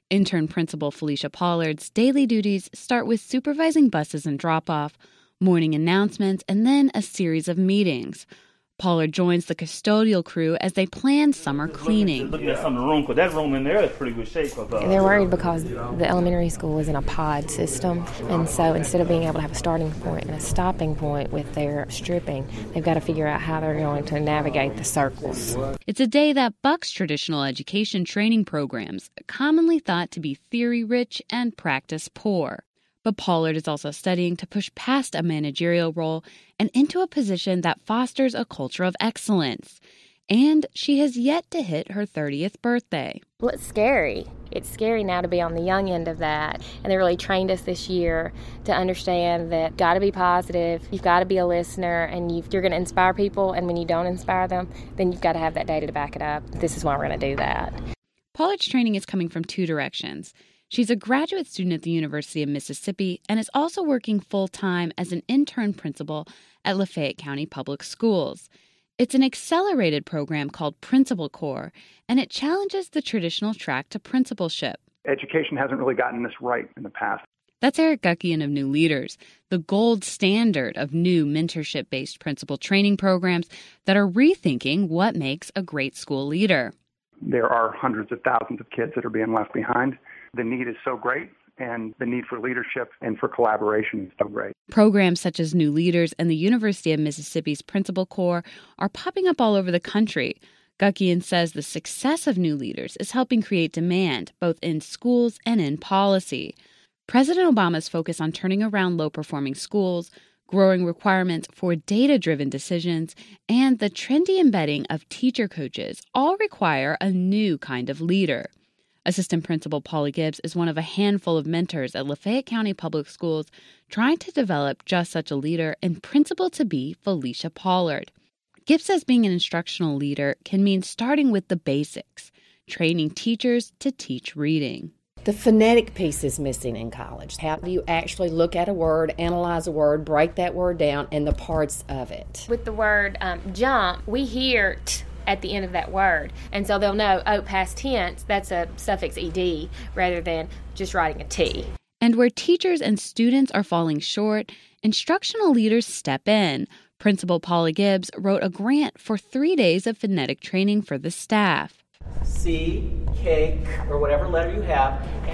Intern Principal Felicia Pollard's daily duties start with supervising buses and drop-off, morning announcements, and then a series of meetings. Pollard joins the custodial crew as they plan summer cleaning. Looking at some of the room, because that room in there is pretty good shape. They're worried because the elementary school is in a pod system, and so instead of being able to have a starting point and a stopping point with their stripping, they've got to figure out how they're going to navigate the circles. It's a day that bucks traditional education training programs, commonly thought to be theory-rich and practice-poor. But Pollard is also studying to push past a managerial role and into a position that fosters a culture of excellence. And she has yet to hit her 30th birthday. Well, it's scary. It's scary now to be on the young end of that. And they really trained us this year to understand that you've got to be positive, you've got to be a listener, and you're going to inspire people. And when you don't inspire them, then you've got to have that data to back it up. This is why we're going to do that. Pollard's training is coming from two directions. She's a graduate student at the University of Mississippi and is also working full-time as an intern principal at Lafayette County Public Schools. It's an accelerated program called Principal Corps, and it challenges the traditional track to principalship. Education hasn't really gotten this right in the past. That's Eric Guckian of New Leaders, the gold standard of new mentorship-based principal training programs that are rethinking what makes a great school leader. There are hundreds of thousands of kids that are being left behind. The need is so great, and the need for leadership and for collaboration is so great. Programs such as New Leaders and the University of Mississippi's Principal Corps are popping up all over the country. Guckian says the success of New Leaders is helping create demand, both in schools and in policy. President Obama's focus on turning around low-performing schools, growing requirements for data-driven decisions, and the trendy embedding of teacher coaches all require a new kind of leader. Assistant Principal Paula Gibbs is one of a handful of mentors at Lafayette County Public Schools trying to develop just such a leader and principal-to-be Felicia Pollard. Gibbs says being an instructional leader can mean starting with the basics, training teachers to teach reading. The phonetic piece is missing in college. How do you actually look at a word, analyze a word, break that word down, and the parts of it? With the word jump, we hear t at the end of that word. And so they'll know, oh, past tense, that's a suffix ed rather than just writing a T. And where teachers and students are falling short, instructional leaders step in. Principal Paula Gibbs wrote a grant for 3 days of phonetic training for the staff. C, K, or whatever letter you have.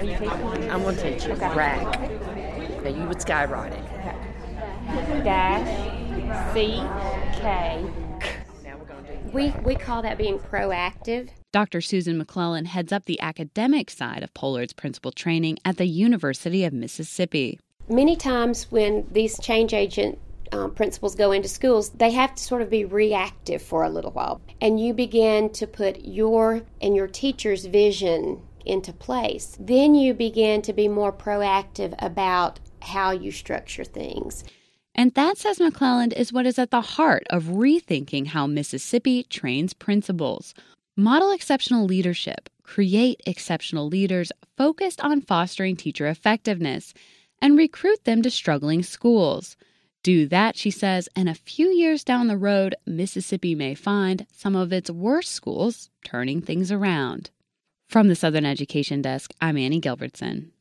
I'm going to teach you rack. Now you would skyrocket. Dash, C, K. We call that being proactive. Dr. Susan McClellan heads up the academic side of Pollard's principal training at the University of Mississippi. Many times when these change agent principals go into schools, they have to sort of be reactive for a little while. And you begin to put your and your teacher's vision into place. Then you begin to be more proactive about how you structure things. And that, says McClelland, is what is at the heart of rethinking how Mississippi trains principals. Model exceptional leadership, create exceptional leaders focused on fostering teacher effectiveness, and recruit them to struggling schools. Do that, she says, and a few years down the road, Mississippi may find some of its worst schools turning things around. From the Southern Education Desk, I'm Annie Gilbertson.